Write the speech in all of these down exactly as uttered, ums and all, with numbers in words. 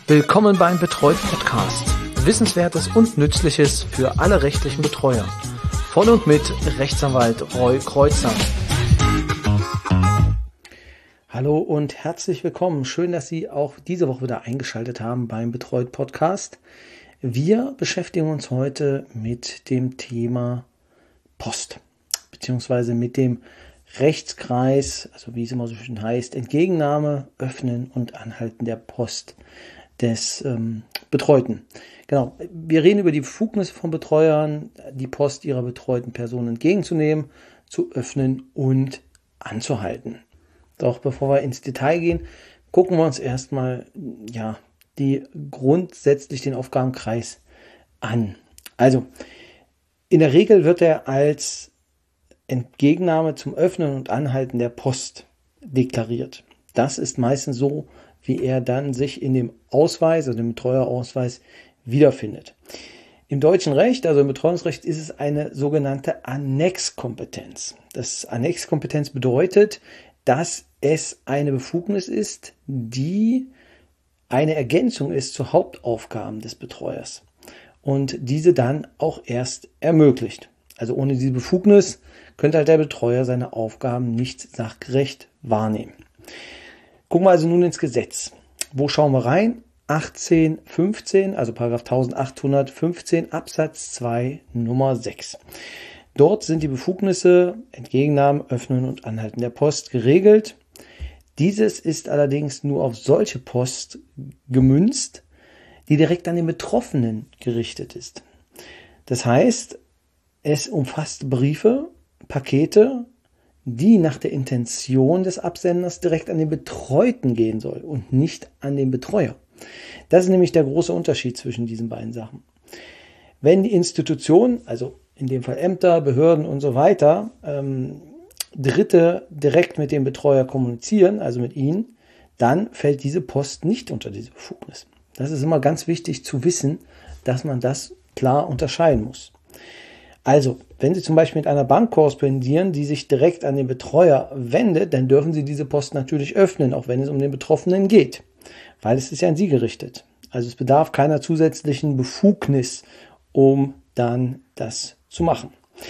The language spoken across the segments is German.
Willkommen beim Betreut Podcast. Wissenswertes und Nützliches für alle rechtlichen Betreuer. Von und mit Rechtsanwalt Roy Kreuzer. Hallo und herzlich willkommen. Schön, dass Sie auch diese Woche wieder eingeschaltet haben beim Betreut Podcast. Wir beschäftigen uns heute mit dem Thema Post, beziehungsweise mit dem Rechtskreis, also wie es immer so schön heißt, Entgegennahme, Öffnen und Anhalten der Post des ähm, Betreuten. Genau, wir reden über die Befugnisse von Betreuern, die Post ihrer betreuten Person entgegenzunehmen, zu öffnen und anzuhalten. Doch bevor wir ins Detail gehen, gucken wir uns erstmal ja, die grundsätzlich den Aufgabenkreis an. Also, in der Regel wird er als Entgegennahme zum Öffnen und Anhalten der Post deklariert. Das ist meistens so, wie er dann sich in dem Ausweis, also dem Betreuerausweis, wiederfindet. Im deutschen Recht, also im Betreuungsrecht, ist es eine sogenannte Annexkompetenz. Das Annexkompetenz bedeutet, dass es eine Befugnis ist, die eine Ergänzung ist zu Hauptaufgaben des Betreuers und diese dann auch erst ermöglicht. Also ohne diese Befugnis könnte halt der Betreuer seine Aufgaben nicht sachgerecht wahrnehmen. Gucken wir also nun ins Gesetz. Wo schauen wir rein? achtzehn fünfzehn, also Paragraph eintausendachthundertfünfzehn Absatz zwei Nummer sechs. Dort sind die Befugnisse Entgegennahmen, Öffnen und Anhalten der Post geregelt. Dieses ist allerdings nur auf solche Post gemünzt, die direkt an den Betroffenen gerichtet ist. Das heißt, es umfasst Briefe, Pakete, die nach der Intention des Absenders direkt an den Betreuten gehen soll und nicht an den Betreuer. Das ist nämlich der große Unterschied zwischen diesen beiden Sachen. Wenn die Institution, also in dem Fall Ämter, Behörden und so weiter, ähm, Dritte direkt mit dem Betreuer kommunizieren, also mit ihnen, dann fällt diese Post nicht unter diese Befugnis. Das ist immer ganz wichtig zu wissen, dass man das klar unterscheiden muss. Also, wenn Sie zum Beispiel mit einer Bank korrespondieren, die sich direkt an den Betreuer wendet, dann dürfen Sie diese Post natürlich öffnen, auch wenn es um den Betroffenen geht, weil es ist ja an Sie gerichtet. Also es bedarf keiner zusätzlichen Befugnis, um dann das zu machen.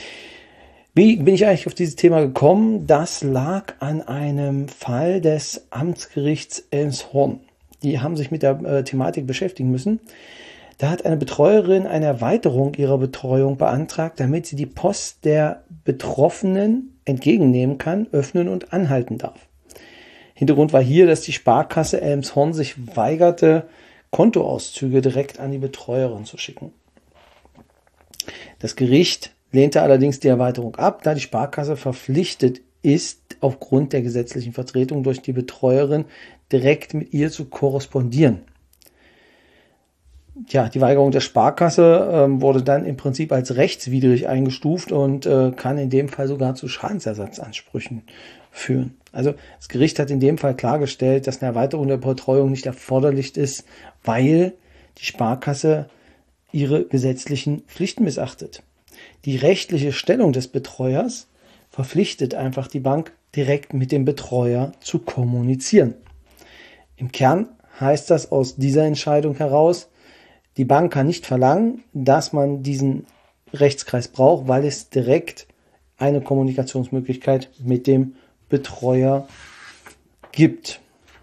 Wie bin ich eigentlich auf dieses Thema gekommen? Das lag an einem Fall des Amtsgerichts Elmshorn. Die haben sich mit der äh, Thematik beschäftigen müssen. Da hat eine Betreuerin eine Erweiterung ihrer Betreuung beantragt, damit sie die Post der Betroffenen entgegennehmen kann, öffnen und anhalten darf. Hintergrund war hier, dass die Sparkasse Elmshorn sich weigerte, Kontoauszüge direkt an die Betreuerin zu schicken. Das Gericht lehnte allerdings die Erweiterung ab, da die Sparkasse verpflichtet ist, aufgrund der gesetzlichen Vertretung durch die Betreuerin direkt mit ihr zu korrespondieren. Ja, die Weigerung der Sparkasse ähm, wurde dann im Prinzip als rechtswidrig eingestuft und äh, kann in dem Fall sogar zu Schadensersatzansprüchen führen. Also das Gericht hat in dem Fall klargestellt, dass eine Erweiterung der Betreuung nicht erforderlich ist, weil die Sparkasse ihre gesetzlichen Pflichten missachtet. Die rechtliche Stellung des Betreuers verpflichtet einfach die Bank, direkt mit dem Betreuer zu kommunizieren. Im Kern heißt das aus dieser Entscheidung heraus, die Bank kann nicht verlangen, dass man diesen Rechtskreis braucht, weil es direkt eine Kommunikationsmöglichkeit mit dem Betreuer gibt.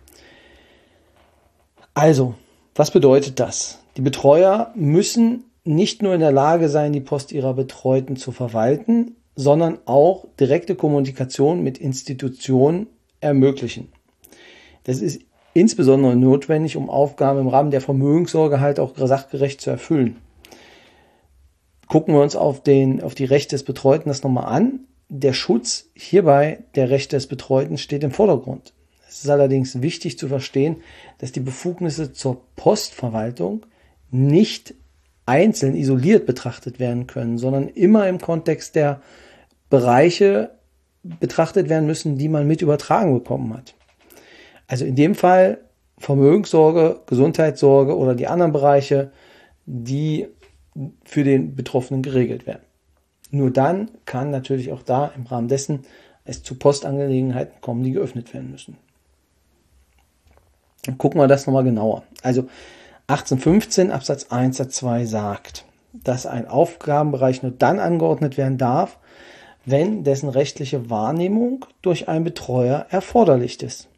Also, was bedeutet das? Die Betreuer müssen nicht nur in der Lage sein, die Post ihrer Betreuten zu verwalten, sondern auch direkte Kommunikation mit Institutionen ermöglichen. Das ist insbesondere notwendig, um Aufgaben im Rahmen der Vermögenssorge halt auch sachgerecht zu erfüllen. Gucken wir uns auf, den, auf die Rechte des Betreuten das nochmal an. Der Schutz hierbei der Rechte des Betreuten steht im Vordergrund. Es ist allerdings wichtig zu verstehen, dass die Befugnisse zur Postverwaltung nicht einzeln isoliert betrachtet werden können, sondern immer im Kontext der Bereiche betrachtet werden müssen, die man mit übertragen bekommen hat. Also in dem Fall Vermögenssorge, Gesundheitssorge oder die anderen Bereiche, die für den Betroffenen geregelt werden. Nur dann kann natürlich auch da im Rahmen dessen es zu Postangelegenheiten kommen, die geöffnet werden müssen. Dann gucken wir das nochmal genauer. Also achtzehnhundertfünfzehn Absatz eins Satz zwei sagt, dass ein Aufgabenbereich nur dann angeordnet werden darf, wenn dessen rechtliche Wahrnehmung durch einen Betreuer erforderlich ist.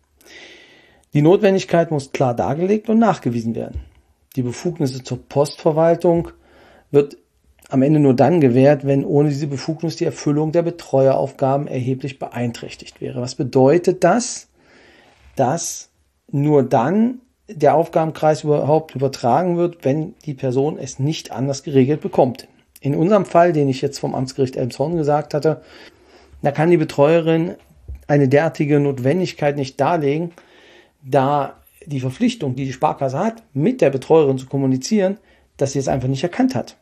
Die Notwendigkeit muss klar dargelegt und nachgewiesen werden. Die Befugnisse zur Postverwaltung wird am Ende nur dann gewährt, wenn ohne diese Befugnis die Erfüllung der Betreueraufgaben erheblich beeinträchtigt wäre. Was bedeutet das? Dass nur dann der Aufgabenkreis überhaupt übertragen wird, wenn die Person es nicht anders geregelt bekommt. In unserem Fall, den ich jetzt vom Amtsgericht Elmshorn gesagt hatte, da kann die Betreuerin eine derartige Notwendigkeit nicht darlegen, da die Verpflichtung, die die Sparkasse hat, mit der Betreuerin zu kommunizieren, dass sie es einfach nicht erkannt hat.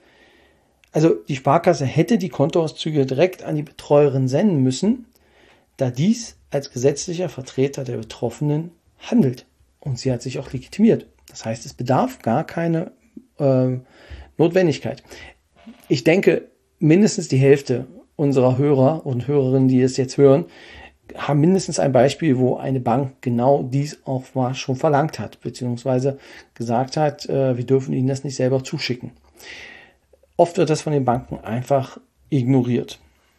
Also die Sparkasse hätte die Kontoauszüge direkt an die Betreuerin senden müssen, da dies als gesetzlicher Vertreter der Betroffenen handelt. Und sie hat sich auch legitimiert. Das heißt, es bedarf gar keine äh, Notwendigkeit. Ich denke, mindestens die Hälfte unserer Hörer und Hörerinnen, die es jetzt hören, haben mindestens ein Beispiel, wo eine Bank genau dies auch mal schon verlangt hat, beziehungsweise gesagt hat, äh, wir dürfen ihnen das nicht selber zuschicken. Oft wird das von den Banken einfach ignoriert.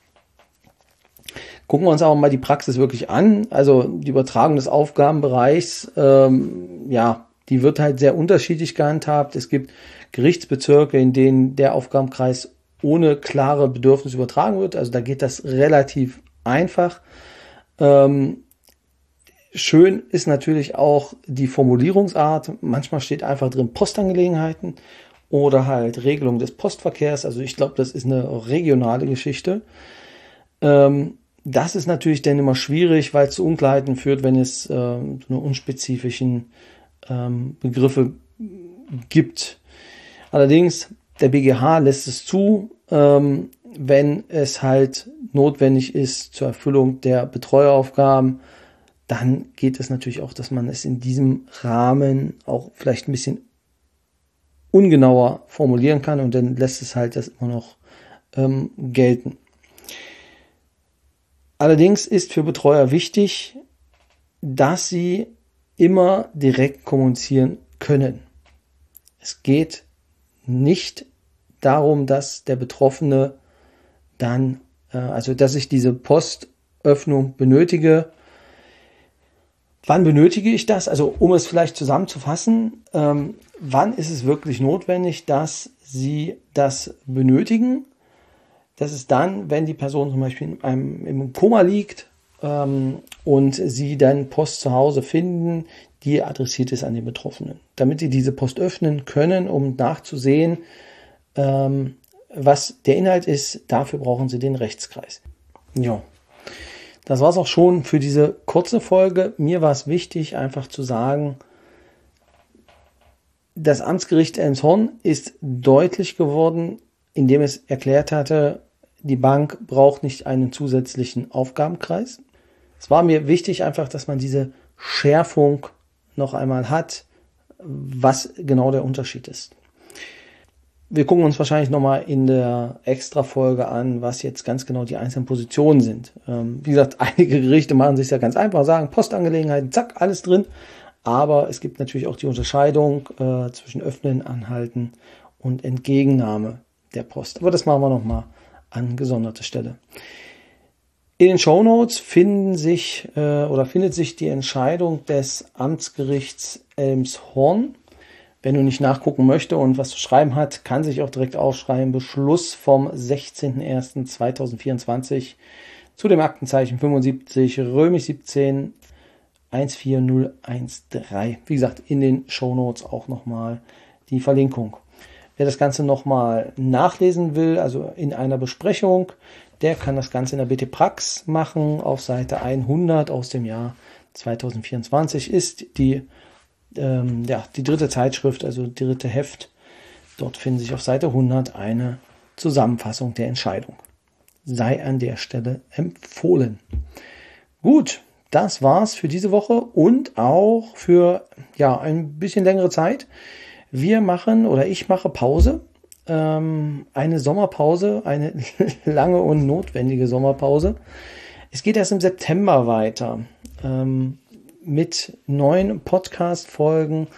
Gucken wir uns aber mal die Praxis wirklich an. Also die Übertragung des Aufgabenbereichs, ähm, ja, die wird halt sehr unterschiedlich gehandhabt. Es gibt Gerichtsbezirke, in denen der Aufgabenkreis ohne klare Bedürfnisse übertragen wird. Also da geht das relativ einfach. Ähm, schön ist natürlich auch die Formulierungsart. Manchmal steht einfach drin Postangelegenheiten oder halt Regelung des Postverkehrs. Also ich glaube, das ist eine regionale Geschichte. Ähm, das ist natürlich dann immer schwierig, weil es zu Unklarheiten führt, wenn es ähm, so eine unspezifischen ähm, Begriffe gibt. Allerdings, der B G H lässt es zu, ähm, wenn es halt notwendig ist zur Erfüllung der Betreueraufgaben, dann geht es natürlich auch, dass man es in diesem Rahmen auch vielleicht ein bisschen ungenauer formulieren kann und dann lässt es halt das immer noch ähm, gelten. Allerdings ist für Betreuer wichtig, dass sie immer direkt kommunizieren können. Es geht nicht darum, dass der Betroffene dann, äh, also dass ich diese Postöffnung benötige. Wann benötige ich das? Also um es vielleicht zusammenzufassen, ähm, wann ist es wirklich notwendig, dass Sie das benötigen? Das ist dann, wenn die Person zum Beispiel in einem, im Koma liegt ähm, und Sie dann Post zu Hause finden, die adressiert ist an den Betroffenen. Damit Sie diese Post öffnen können, um nachzusehen, ähm, was der Inhalt ist, dafür brauchen Sie den Rechtskreis. Ja. Das war es auch schon für diese kurze Folge. Mir war es wichtig, einfach zu sagen, das Amtsgericht Elmshorn ist deutlich geworden, indem es erklärt hatte, die Bank braucht nicht einen zusätzlichen Aufgabenkreis. Es war mir wichtig einfach, dass man diese Schärfung noch einmal hat, was genau der Unterschied ist. Wir gucken uns wahrscheinlich nochmal in der Extra-Folge an, was jetzt ganz genau die einzelnen Positionen sind. Ähm, wie gesagt, einige Gerichte machen sich ja ganz einfach, sagen Postangelegenheiten, zack, alles drin. Aber es gibt natürlich auch die Unterscheidung äh, zwischen Öffnen, Anhalten und Entgegennahme der Post. Aber das machen wir nochmal an gesonderter Stelle. In den Shownotes finden sich äh, oder findet sich die Entscheidung des Amtsgerichts Elmshorn. Wenn du nicht nachgucken möchtest und was zu schreiben hat, kann sich auch direkt aufschreiben. Beschluss vom sechzehnten ersten zweitausendvierundzwanzig zu dem Aktenzeichen fünfundsiebzig römisch siebzehn eins vier null eins drei. Wie gesagt, in den Shownotes auch nochmal die Verlinkung. Wer das Ganze nochmal nachlesen will, also in einer Besprechung, der kann das Ganze in der B T Prax machen. Auf Seite hundert aus dem Jahr zweitausendvierundzwanzig ist die Ähm, ja, die dritte Zeitschrift, also die dritte Heft. Dort finden sich auf Seite hundert eine Zusammenfassung der Entscheidung. Sei an der Stelle empfohlen. Gut, das war's für diese Woche und auch für ja ein bisschen längere Zeit. Wir machen oder ich mache Pause. Ähm, eine Sommerpause, eine lange und notwendige Sommerpause. Es geht erst im September weiter. Ähm, mit neuen Podcast-Folgen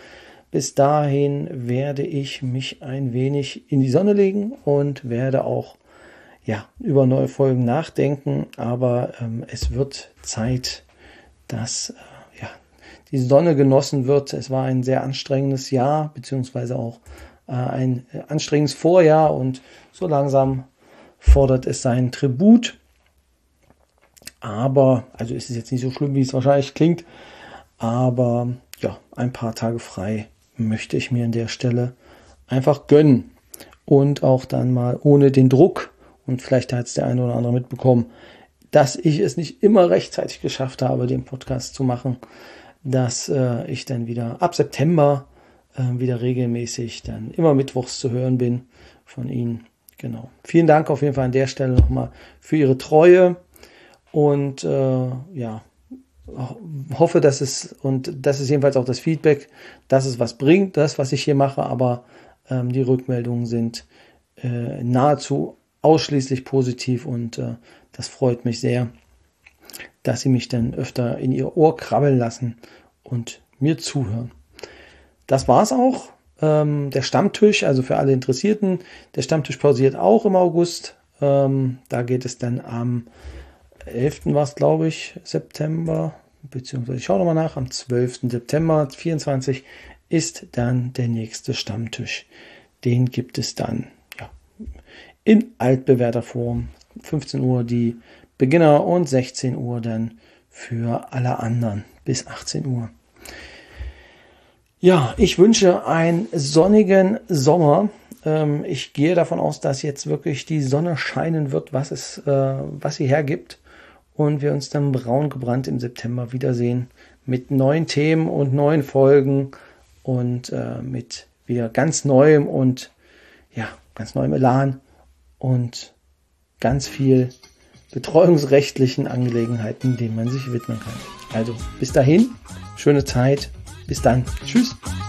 Bis dahin werde ich mich ein wenig in die Sonne legen und werde auch ja, über neue Folgen nachdenken. Aber ähm, es wird Zeit, dass äh, ja, die Sonne genossen wird. Es war ein sehr anstrengendes Jahr, beziehungsweise auch äh, ein anstrengendes Vorjahr. Und so langsam fordert es seinen Tribut. Aber, also ist es jetzt nicht so schlimm, wie es wahrscheinlich klingt. Aber ja, ein paar Tage frei möchte ich mir an der Stelle einfach gönnen. Und auch dann mal ohne den Druck, und vielleicht hat es der eine oder andere mitbekommen, dass ich es nicht immer rechtzeitig geschafft habe, den Podcast zu machen, dass äh, ich dann wieder ab September äh, wieder regelmäßig dann immer mittwochs zu hören bin von Ihnen. Genau. Vielen Dank auf jeden Fall an der Stelle nochmal für Ihre Treue und äh, ja, hoffe, dass es, und das ist jedenfalls auch das Feedback, dass es was bringt, das, was ich hier mache, aber ähm, die Rückmeldungen sind äh, nahezu ausschließlich positiv und äh, das freut mich sehr, dass Sie mich dann öfter in Ihr Ohr krabbeln lassen und mir zuhören. Das war's auch. Ähm, der Stammtisch, also für alle Interessierten, der Stammtisch pausiert auch im August. Ähm, da geht es dann am elften war es, glaube ich, September, beziehungsweise ich schaue nochmal nach, am zwölften September vierundzwanzig ist dann der nächste Stammtisch. Den gibt es dann ja, in altbewährter Form. fünfzehn Uhr die Beginner und sechzehn Uhr dann für alle anderen bis achtzehn Uhr. Ja, ich wünsche einen sonnigen Sommer. Ähm, ich gehe davon aus, dass jetzt wirklich die Sonne scheinen wird, was es, äh, was sie hergibt. Und wir uns dann braun gebrannt im September wiedersehen mit neuen Themen und neuen Folgen und äh, mit wieder ganz neuem und ja, ganz neuem Elan und ganz viel betreuungsrechtlichen Angelegenheiten, denen man sich widmen kann. Also bis dahin, schöne Zeit, bis dann, tschüss.